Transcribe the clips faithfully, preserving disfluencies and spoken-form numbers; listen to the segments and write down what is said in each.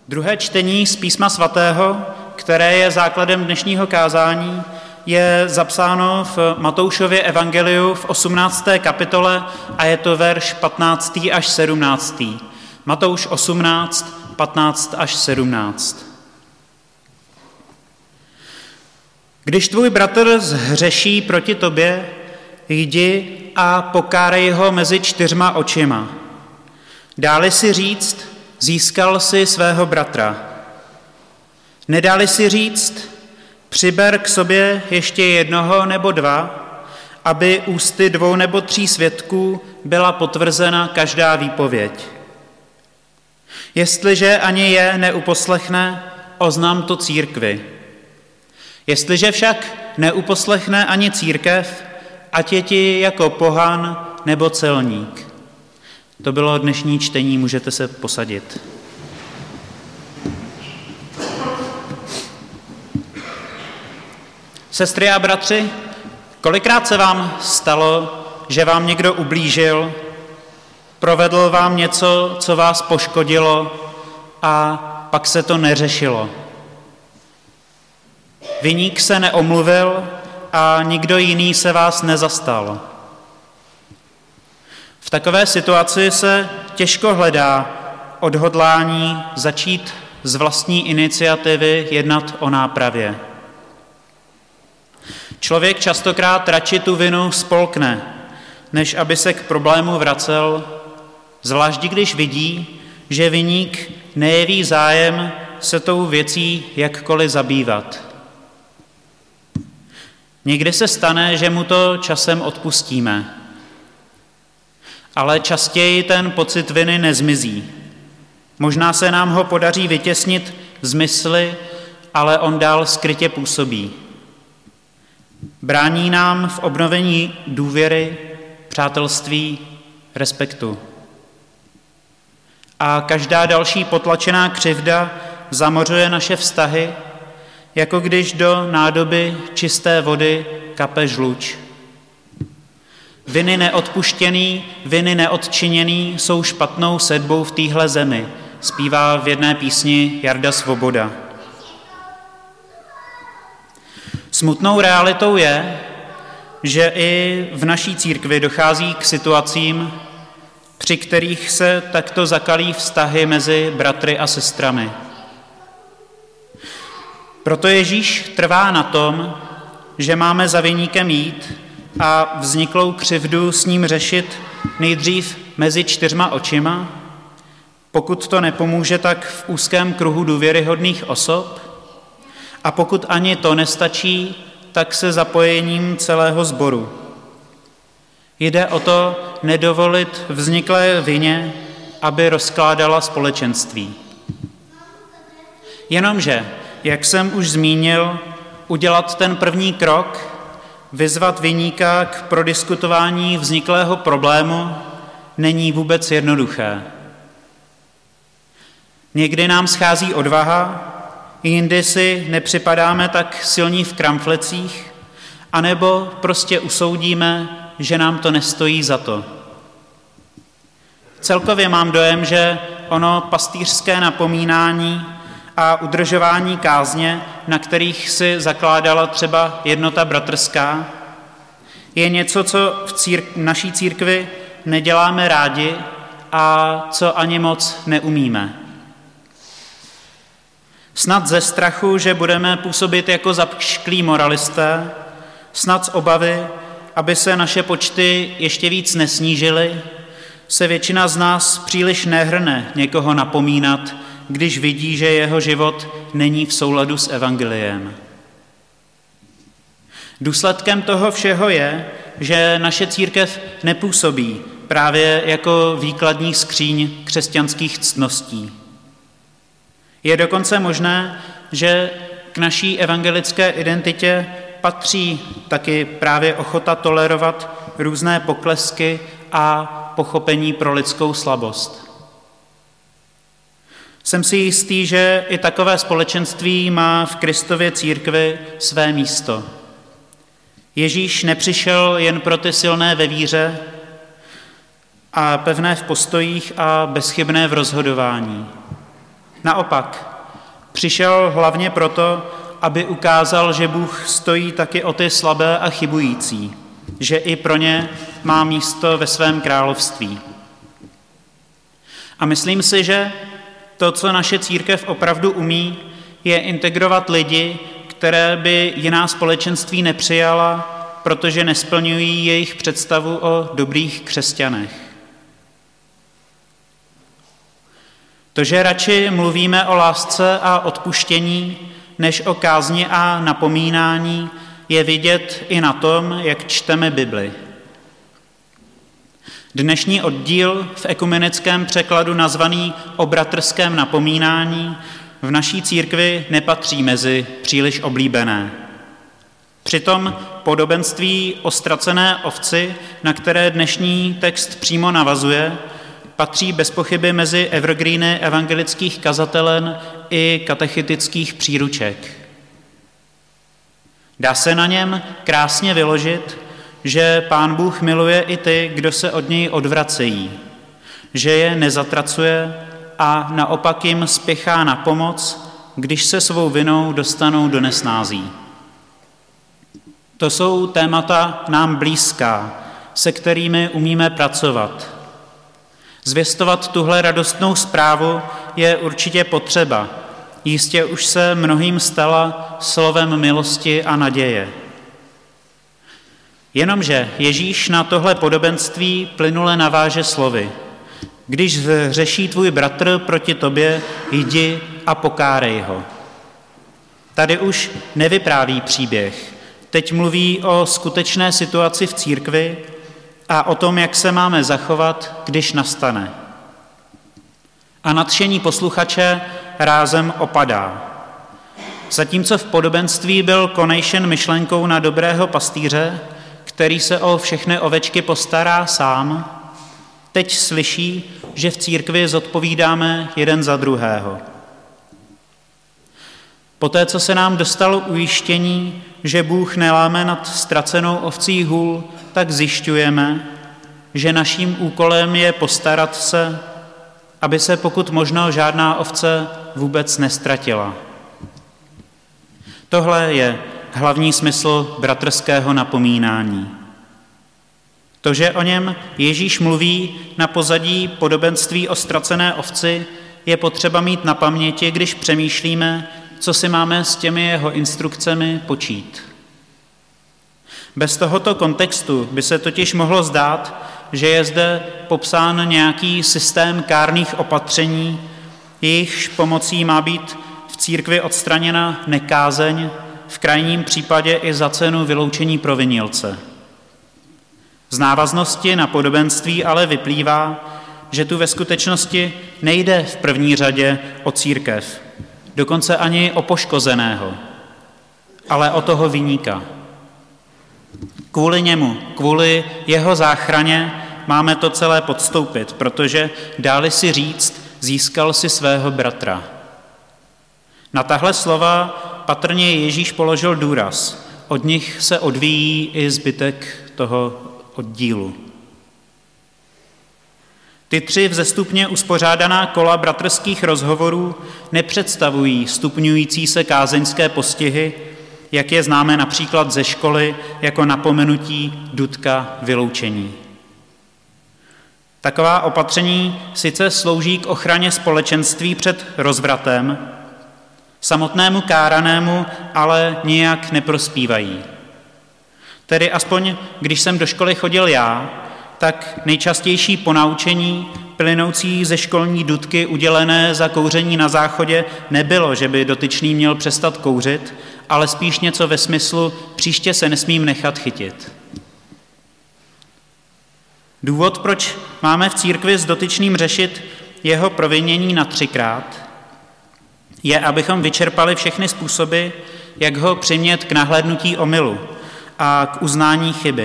Druhé čtení z Písma svatého, které je základem dnešního kázání, je zapsáno v Matoušově evangeliu v osmnácté kapitole a je to verš patnáctý až sedmnáctý. Matouš osmnáct, patnáct až sedmnáct. Když tvůj bratr zhřeší proti tobě, jdi a pokárej ho mezi čtyřma očima. Dáli si říct, získal si svého bratra. Nedáli si říct, přiber k sobě ještě jednoho nebo dva, aby ústy dvou nebo tří svědků byla potvrzena každá výpověď. Jestliže ani je neuposlechne, oznam to církvi. Jestliže však neuposlechne ani církev, ať je ti jako pohan nebo celník. To bylo dnešní čtení, můžete se posadit. Sestry a bratři, kolikrát se vám stalo, že vám někdo ublížil, provedl vám něco, co vás poškodilo a pak se to neřešilo? Viník se neomluvil a nikdo jiný se vás nezastal. V takové situaci se těžko hledá odhodlání začít z vlastní iniciativy jednat o nápravě. Člověk častokrát radši tu vinu spolkne, než aby se k problému vracel, zvlášť když vidí, že viník nejeví zájem se tou věcí jakkoliv zabývat. Někdy se stane, že mu to časem odpustíme, ale častěji ten pocit viny nezmizí. Možná se nám ho podaří vytěsnit z mysli, ale on dál skrytě působí. Brání nám v obnovení důvěry, přátelství, respektu. A každá další potlačená křivda zamořuje naše vztahy, jako když do nádoby čisté vody kape žluč. Viny neodpuštěný, viny neodčiněný jsou špatnou sedbou v téhle zemi, zpívá v jedné písni Jarda Svoboda. Smutnou realitou je, že i v naší církvi dochází k situacím, při kterých se takto zakalí vztahy mezi bratry a sestrami. Proto Ježíš trvá na tom, že máme za viníkem jít a vzniklou křivdu s ním řešit nejdřív mezi čtyřma očima, pokud to nepomůže, tak v úzkém kruhu důvěryhodných osob, a pokud ani to nestačí, tak se zapojením celého sboru. Jde o to nedovolit vzniklé vině, aby rozkládala společenství. Jenomže, jak jsem už zmínil, udělat ten první krok, vyzvat viníka k prodiskutování vzniklého problému, není vůbec jednoduché. Někdy nám schází odvaha, jindy si nepřipadáme tak silní v kramflecích, anebo prostě usoudíme, že nám to nestojí za to. Celkově mám dojem, že ono pastýřské napomínání a udržování kázně, na kterých si zakládala třeba jednota bratrská, je něco, co v círk- naší církvi neděláme rádi a co ani moc neumíme. Snad ze strachu, že budeme působit jako zapšklí moralisté, snad z obavy, aby se naše počty ještě víc nesnížily, se většina z nás příliš nehrne někoho napomínat, když vidí, že jeho život není v souladu s evangeliem. Důsledkem toho všeho je, že naše církev nepůsobí právě jako výkladní skříň křesťanských ctností. Je dokonce možné, že k naší evangelické identitě patří taky právě ochota tolerovat různé poklesky a pochopení pro lidskou slabost. Jsem si jistý, že i takové společenství má v Kristově církvi své místo. Ježíš nepřišel jen pro ty silné ve víře a pevné v postojích a bezchybné v rozhodování. Naopak, přišel hlavně proto, aby ukázal, že Bůh stojí taky o ty slabé a chybující, že i pro ně má místo ve svém království. A myslím si, že to, co naše církev opravdu umí, je integrovat lidi, které by jiná společenství nepřijala, protože nesplňují jejich představu o dobrých křesťanech. To, že radši mluvíme o lásce a odpuštění, než o kázni a napomínání, je vidět i na tom, jak čteme Bibli. Dnešní oddíl v ekumenickém překladu nazvaný o bratrském napomínání v naší církvi nepatří mezi příliš oblíbené. Přitom podobenství o ztracené ovci, na které dnešní text přímo navazuje, patří bez pochyby mezi evergreeny evangelických kazatelen i katechetických příruček. Dá se na něm krásně vyložit, že Pán Bůh miluje i ty, kdo se od něj odvracejí, že je nezatracuje a naopak jim spěchá na pomoc, když se svou vinou dostanou do nesnází. To jsou témata nám blízká, se kterými umíme pracovat. Zvěstovat tuhle radostnou zprávu je určitě potřeba. Jistě už se mnohým stala slovem milosti a naděje. Jenomže Ježíš na tohle podobenství plynule naváže slovy. Když řeší tvůj bratr proti tobě, jdi a pokárej ho. Tady už nevypráví příběh. Teď mluví o skutečné situaci v církvi a o tom, jak se máme zachovat, když nastane. A nadšení posluchače rázem opadá. Zatímco v podobenství byl konejšen myšlenkou na dobrého pastýře, který se o všechny ovečky postará sám, teď slyší, že v církvi zodpovídáme jeden za druhého. Poté, co se nám dostalo ujištění, že Bůh neláme nad ztracenou ovcí hůl, tak zjišťujeme, že naším úkolem je postarat se, aby se pokud možno žádná ovce vůbec nestratila. Tohle je hlavní smysl bratrského napomínání. To, že o něm Ježíš mluví na pozadí podobenství o ztracené ovci, je potřeba mít na paměti, když přemýšlíme, co si máme s těmi jeho instrukcemi počít. Bez tohoto kontextu by se totiž mohlo zdát, že je zde popsán nějaký systém kárných opatření, jejichž pomocí má být v církvi odstraněna nekázeň, v krajním případě i za cenu vyloučení provinilce. Z návaznosti na podobenství ale vyplývá, že tu ve skutečnosti nejde v první řadě o církev, dokonce ani o poškozeného, ale o toho viníka. Kvůli němu, kvůli jeho záchraně máme to celé podstoupit, protože dáli si říct, získal si svého bratra. Na tahle slova patrně Ježíš položil důraz. Od nich se odvíjí i zbytek toho oddílu. Ty tři vzestupně uspořádaná kola bratrských rozhovorů nepředstavují stupňující se kázeňské postihy, jak je známe například ze školy jako napomenutí, důtka, vyloučení. Taková opatření sice slouží k ochraně společenství před rozvratem, samotnému káranému ale nijak neprospívají. Tedy aspoň, když jsem do školy chodil já, tak nejčastější ponaučení plynoucí ze školní důtky udělené za kouření na záchodě nebylo, že by dotyčný měl přestat kouřit, ale spíš něco ve smyslu příště se nesmím nechat chytit. Důvod, proč máme v církvi s dotyčným řešit jeho provinění na třikrát, je, abychom vyčerpali všechny způsoby, jak ho přimět k nahlédnutí omylu a k uznání chyby.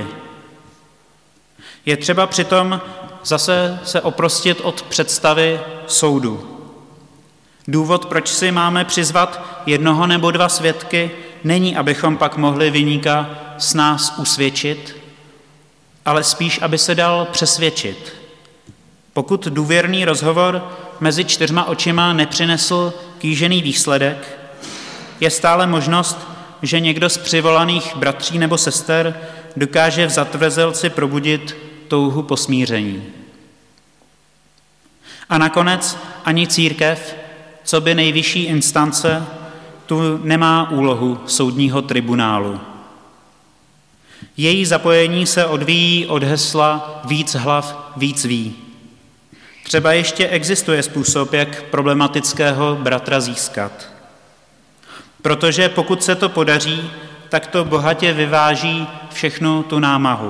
Je třeba přitom zase se oprostit od představy soudu. Důvod, proč si máme přizvat jednoho nebo dva svědky, není, abychom pak mohli viníka s nás usvědčit, ale spíš, aby se dal přesvědčit. Pokud důvěrný rozhovor mezi čtyřma očima nepřinesl kýžený výsledek, je stále možnost, že někdo z přivolaných bratří nebo sester dokáže v zatvrzelci probudit touhu po smíření. A nakonec ani církev, co by nejvyšší instance, tu nemá úlohu soudního tribunálu. Její zapojení se odvíjí od hesla víc hlav, víc ví. Třeba ještě existuje způsob, jak problematického bratra získat. Protože pokud se to podaří, tak to bohatě vyváží všechnu tu námahu.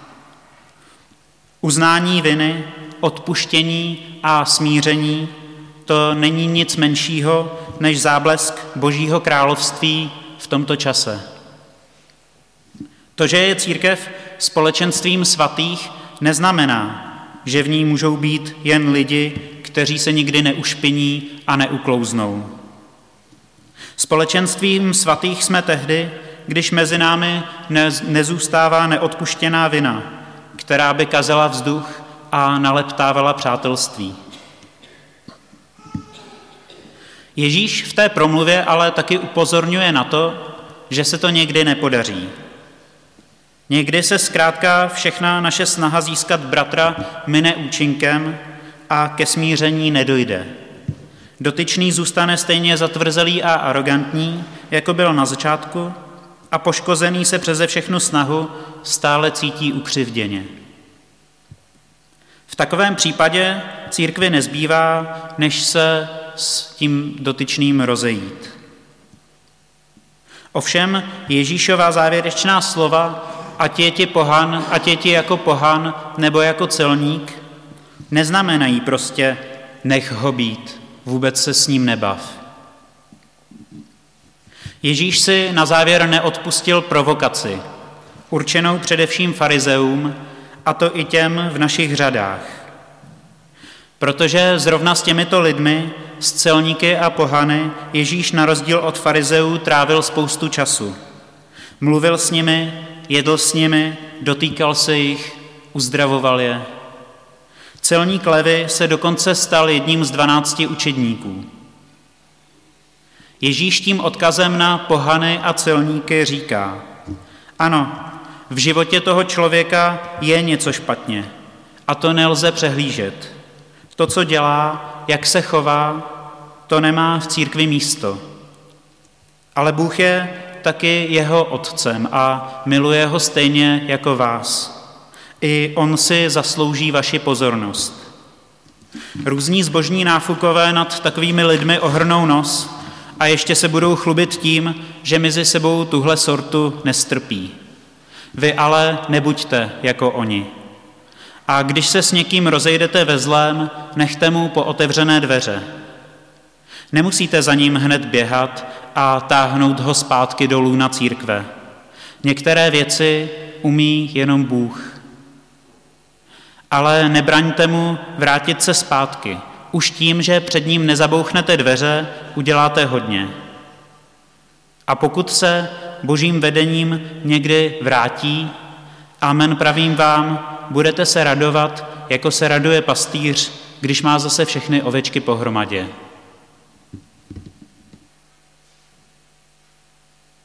Uznání viny, odpuštění a smíření, to není nic menšího než záblesk Božího království v tomto čase. To, že je církev společenstvím svatých, neznamená, že v ní můžou být jen lidi, kteří se nikdy neušpiní a neuklouznou. Společenstvím svatých jsme tehdy, když mezi námi nezůstává neodpuštěná vina, která by kazila vzduch a naleptávala přátelství. Ježíš v té promluvě ale taky upozorňuje na to, že se to někdy nepodaří. Někdy se zkrátka všechna naše snaha získat bratra mine účinkem a ke smíření nedojde. Dotyčný zůstane stejně zatvrzelý a arrogantní, jako byl na začátku, a poškozený se přeze všechnu snahu stále cítí ukřivděně. V takovém případě církvi nezbývá, než se s tím dotyčným rozejít. Ovšem Ježíšova závěrečná slova, ať je ti pohan, ať je ti jako pohan nebo jako celník, neznamenají prostě nech ho být, vůbec se s ním nebav. Ježíš si na závěr neodpustil provokaci, určenou především farizeům, a to i těm v našich řadách. Protože zrovna s těmito lidmi, s celníky a pohany, Ježíš na rozdíl od farizeů trávil spoustu času. Mluvil s nimi, jedl s nimi, dotýkal se jich, uzdravoval je. Celník Levi se dokonce stal jedním z dvanácti učedníků. Ježíš tím odkazem na pohany a celníky říká: ano, v životě toho člověka je něco špatně a to nelze přehlížet. To, co dělá, jak se chová, to nemá v církvi místo. Ale Bůh je taky jeho otcem a miluje ho stejně jako vás. I on si zaslouží vaši pozornost. Různí zbožní náfukové nad takovými lidmi ohrnou nos a ještě se budou chlubit tím, že mezi sebou tuhle sortu nestrpí. Vy ale nebuďte jako oni. A když se s někým rozejdete ve zlém, nechte mu po otevřené dveře. Nemusíte za ním hned běhat a táhnout ho zpátky dolů na církve. Některé věci umí jenom Bůh. Ale nebraňte mu vrátit se zpátky. Už tím, že před ním nezabouchnete dveře, uděláte hodně. A pokud se Božím vedením někdy vrátí, amen pravím vám, budete se radovat, jako se raduje pastýř, když má zase všechny ovečky pohromadě.